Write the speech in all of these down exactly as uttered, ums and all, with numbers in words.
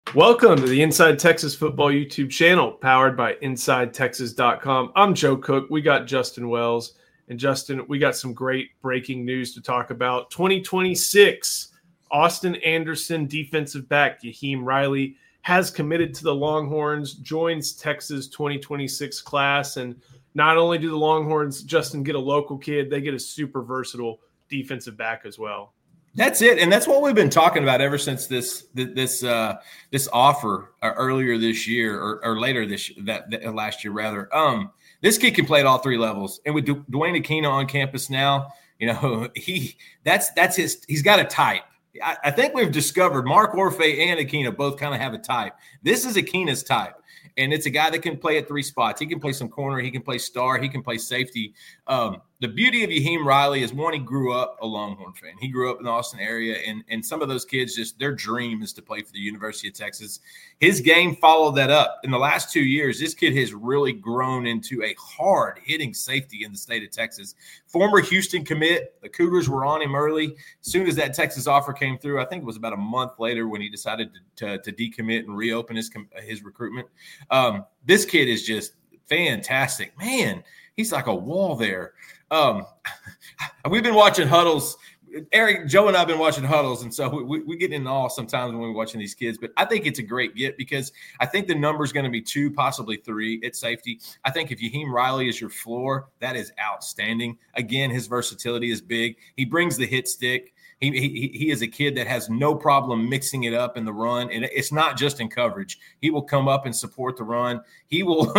Welcome to the Inside Texas Football YouTube channel, powered by inside texas dot com. I'm Joe Cook. We got Justin Wells. And Justin, we got some great breaking news to talk about. twenty twenty-six, Austin Anderson defensive back Yaheem Riley has committed to the Longhorns, joins Texas twenty twenty-six class. And not only do the Longhorns, Justin, get a local kid, they get a super versatile defensive back as well. That's it, and that's what we've been talking about ever since this this uh, this offer uh, earlier this year or, or later this that, that last year rather. Um, this kid can play at all three levels, and with du- Dwayne Aquina on campus now, you know he that's that's his. He's got a type. I, I think we've discovered Mark Orfe and Aquina both kind of have a type. This is Aquina's type. And it's a guy that can play at three spots. He can play some corner. He can play star. He can play safety. Um, the beauty of Yaheem Riley is, one, he grew up a Longhorn fan. He grew up in the Austin area, and, and some of those kids, just their dream is to play for the University of Texas. His game followed that up. In the last two years, this kid has really grown into a hard-hitting safety in the state of Texas. Former Houston commit. The Cougars were on him early. As soon as that Texas offer came through, I think it was about a month later when he decided to, to, to decommit and reopen his, his recruitment. Um, this kid is just fantastic. Man, he's like a wall there. Um, we've been watching huddles. Eric, Joe and I have been watching huddles, and so we, we, we get in awe sometimes when we're watching these kids. But I think it's a great get because I think the number is going to be two, possibly three at safety. I think if Yaheem Riley is your floor, that is outstanding. Again, his versatility is big. He brings the hit stick. He, he he is a kid that has no problem mixing it up in the run, and it's not just in coverage. He will come up and support the run. He will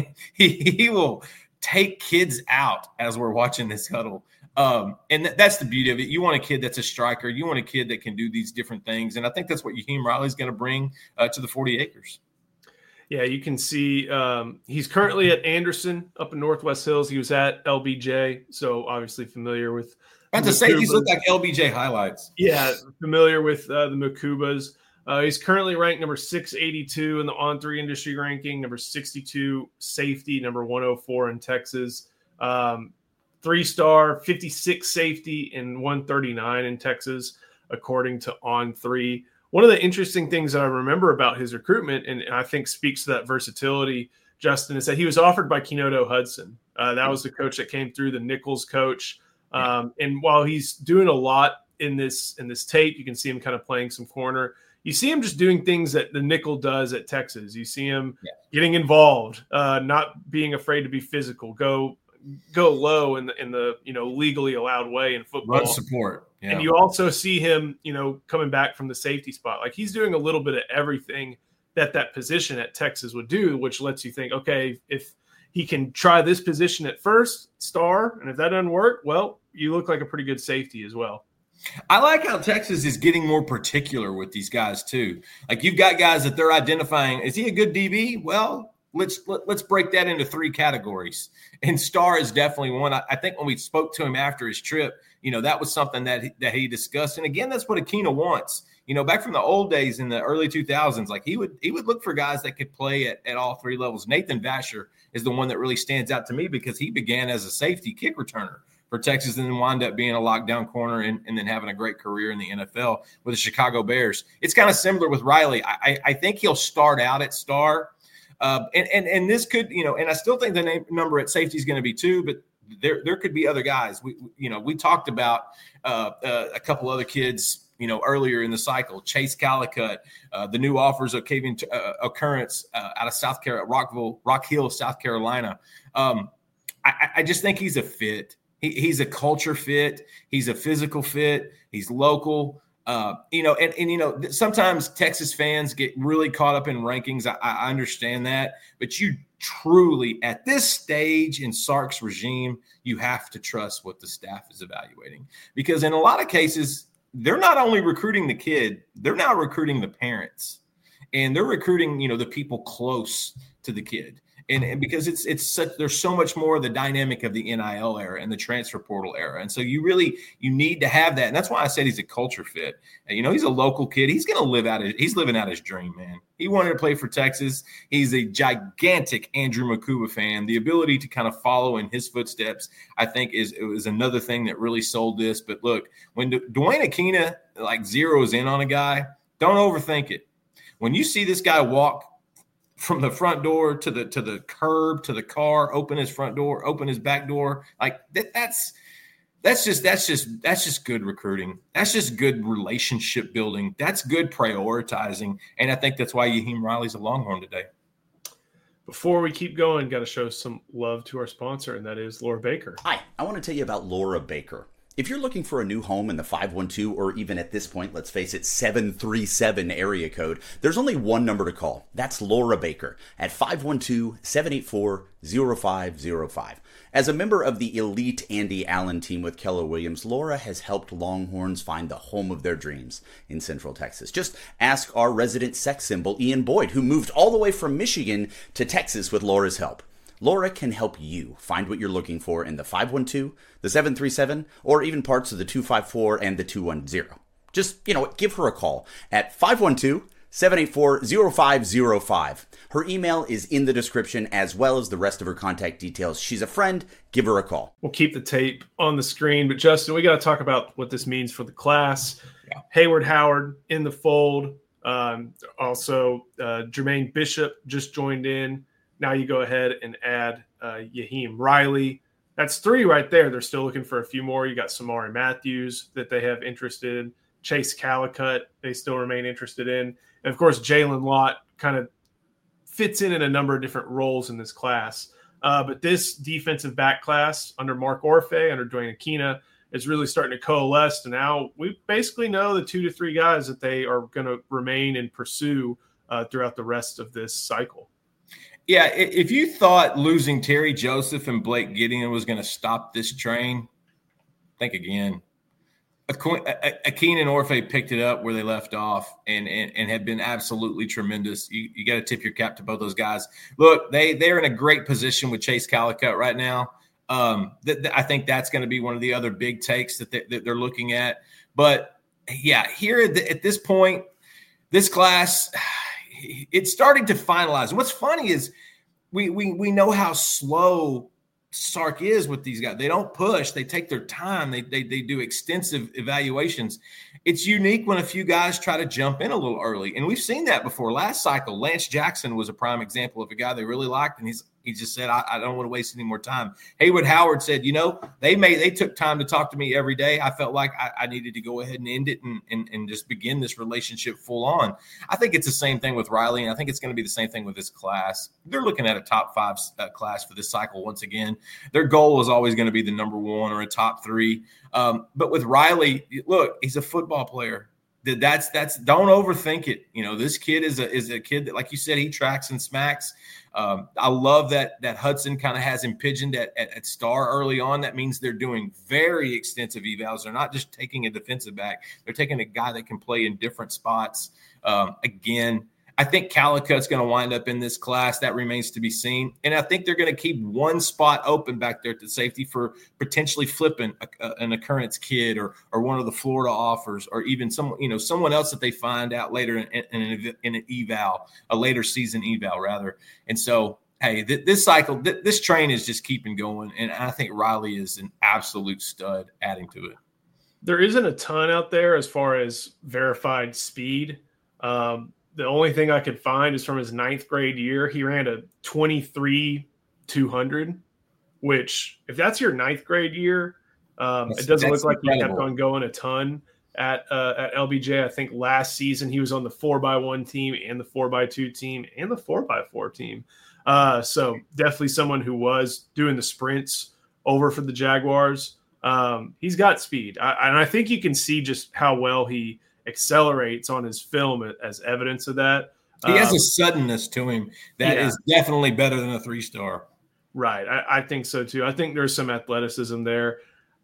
he he will take kids out as we're watching this huddle. Um, and th- that's the beauty of it. You want a kid that's a striker. You want a kid that can do these different things, and I think that's what Yaheem Riley is going to bring uh, to the forty acres. Yeah, you can see um, he's currently at Anderson up in Northwest Hills. He was at L B J, so obviously familiar with. I have to say, these look like L B J highlights. Yeah, familiar with uh, the Macubas. Uh, he's currently ranked number six eighty-two in the On three industry ranking, number sixty-two safety, number one oh four in Texas. Um, three-star, fifty-six safety, and one thirty-nine in Texas, according to On three. One of the interesting things that I remember about his recruitment, and I think speaks to that versatility, Justin, is that he was offered by Kenodo Hudson. Uh, that was the coach that came through, the Nichols coach. Um, and while he's doing a lot in this in this tape, you can see him kind of playing some corner. You see him just doing things that the nickel does at Texas. You see him yeah. getting involved, uh, not being afraid to be physical, go go low in the in the you know legally allowed way in football. Run support, yeah. And you also see him, you know, coming back from the safety spot. Like he's doing a little bit of everything that that position at Texas would do, which lets you think, okay, if he can try this position at first, star, and if that doesn't work, well, you look like a pretty good safety as well. I like how Texas is getting more particular with these guys too. Like you've got guys that they're identifying. Is he a good D B? Well, let's let, let's break that into three categories. And star is definitely one. I, I think when we spoke to him after his trip, you know, that was something that he, that he discussed. And again, that's what Aquina wants. You know, back from the old days in the early two thousands, like he would he would look for guys that could play at, at all three levels. Nathan Vasher is the one that really stands out to me because he began as a safety kick returner for Texas and then wound up being a lockdown corner and, and then having a great career in the N F L with the Chicago Bears. It's kind of similar with Riley. I, I think he'll start out at star. Uh, and, and and this could, you know, and I still think the name, number at safety is going to be two, but there there could be other guys. We, you know, we talked about uh, uh, a couple other kids, you know, earlier in the cycle, Chase Calicut, uh, the new offers of Kavian uh, Occurrence uh, out of South Carolina, Rockville, Rock Hill, South Carolina. Um, I, I just think he's a fit. He, he's a culture fit. He's a physical fit. He's local. Uh, you know, and, and, you know, sometimes Texas fans get really caught up in rankings. I, I understand that. But you truly, at this stage in Sark's regime, you have to trust what the staff is evaluating. Because in a lot of cases, they're not only recruiting the kid, they're now recruiting the parents. And they're recruiting, you know, the people close to the kid. And, and because it's it's such, there's so much more of the dynamic of the N I L era and the transfer portal era. And so you really, you need to have that. And that's why I said he's a culture fit. And, you know, he's a local kid. He's going to live out, his, he's living out his dream, man. He wanted to play for Texas. He's a gigantic Andrew Makuba fan. The ability to kind of follow in his footsteps, I think, is, is another thing that really sold this. But look, when D- Dwayne Aquina like zeroes in on a guy, don't overthink it. When you see this guy walk from the front door to the to the curb to the car, open his front door, open his back door, like that, that's that's just that's just that's just good recruiting. That's just good relationship building. That's good prioritizing, and I think that's why Yaheem Riley's a Longhorn today. Before we keep going, got to show some love to our sponsor, and that is Laura Baker. Hi, I want to tell you about Laura Baker. If you're looking for a new home in the five one two, or even at this point, let's face it, seven three seven area code, there's only one number to call. That's Laura Baker at five one two, seven eight four, zero five zero five. As a member of the elite Andy Allen team with Keller Williams, Laura has helped Longhorns find the home of their dreams in Central Texas. Just ask our resident sex symbol, Ian Boyd, who moved all the way from Michigan to Texas with Laura's help. Laura can help you find what you're looking for in the five one two, the seven three seven, or even parts of the two five four and the two one zero. Just, you know, give her a call at five one two, seven eight four, zero five zero five. Her email is in the description, as well as the rest of her contact details. She's a friend. Give her a call. We'll keep the tape on the screen, but Justin, we got to talk about what this means for the class. Yeah. Hayward Howard in the fold. Um, also, uh, Jermaine Bishop just joined in. Now you go ahead and add uh, Yaheem Riley. That's three right there. They're still looking for a few more. You got Samari Matthews that they have interested in. Chase Calicut, they still remain interested in. And, of course, Jalen Lott kind of fits in in a number of different roles in this class. Uh, but this defensive back class under Mark Orfe, under Dwayne Akina, is really starting to coalesce. And now we basically know the two to three guys that they are going to remain and pursue uh, throughout the rest of this cycle. Yeah, if you thought losing Terry Joseph and Blake Gideon was going to stop this train, think again. Akina and Orfe picked it up where they left off and, and, and have been absolutely tremendous. You, you got to tip your cap to both those guys. Look, they, they're in a great position with Chase Calicut right now. Um, th- th- I think that's going to be one of the other big takes that, they, that they're looking at. But, yeah, here at, the, at this point, this class – it's starting to finalize. And what's funny is we we we know how slow Sark is with these guys. They don't push. They take their time. They they they do extensive evaluations. It's unique when a few guys try to jump in a little early. And we've seen that before. Last cycle, Lance Jackson was a prime example of a guy they really liked, and he's he just said, I, I don't want to waste any more time. Hayward Howard said, you know, they made they took time to talk to me every day. I felt like I, I needed to go ahead and end it and, and, and just begin this relationship full on. I think it's the same thing with Riley, and I think it's going to be the same thing with this class. They're looking at a top five uh, class for this cycle once again. Their goal is always going to be the number one or a top three. Um, but with Riley, look, he's a football player. That's that's don't overthink it. You know, this kid is a is a kid that, like you said, he tracks and smacks. Um, I love that that Hudson kind of has him pigeoned at, at, at star early on. That means they're doing very extensive evals. They're not just taking a defensive back. They're taking a guy that can play in different spots. Um, again, I think Calicut's going to wind up in this class. That remains to be seen. And I think they're going to keep one spot open back there at the safety for potentially flipping a, a, an occurrence kid or or one of the Florida offers, or even some, you know, someone else that they find out later in, in, in, in an eval, a later season eval rather. And so, hey, th- this cycle, th- this train is just keeping going. And I think Riley is an absolute stud adding to it. There isn't a ton out there as far as verified speed. Um, The only thing I could find is from his ninth grade year. He ran a twenty-three two hundred, which if that's your ninth grade year, um, it doesn't look like incredible. He kept on going a ton at uh, at L B J. I think last season he was on the four by one team and the four by two team and the four by four team. Uh, so definitely someone who was doing the sprints over for the Jaguars. Um, he's got speed. I, and I think you can see just how well he accelerates on his film as evidence of that. He has um, a suddenness to him that yeah. is definitely better than a three-star. Right. I, I think so too. I think there's some athleticism there.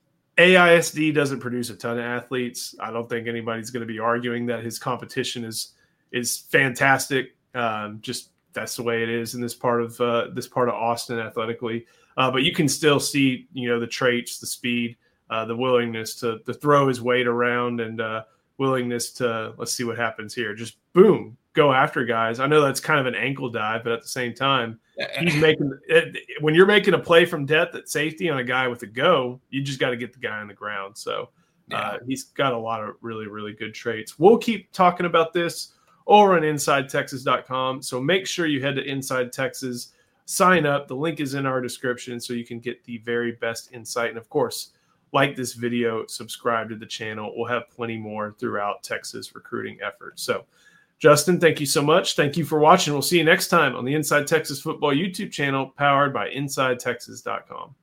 A I S D doesn't produce a ton of athletes. I don't think anybody's going to be arguing that his competition is is fantastic. Um, just that's the way it is in this part of uh, this part of Austin athletically. Uh, but you can still see, you know, the traits, the speed, uh, the willingness to to throw his weight around, and uh, willingness to, let's see what happens here. Just boom, go after guys. I know that's kind of an ankle dive, but at the same time, he's making it, when you're making a play from depth at safety on a guy with a go, you just got to get the guy on the ground. So uh, yeah. he's got a lot of really, really good traits. We'll keep talking about this over on inside texas dot com. So make sure you head to Inside Texas, sign up. The link is in our description so you can get the very best insight. And of course, like this video, subscribe to the channel. We'll have plenty more throughout Texas recruiting efforts. So Justin, thank you so much. Thank you for watching. We'll see you next time on the Inside Texas Football YouTube channel, powered by inside texas dot com.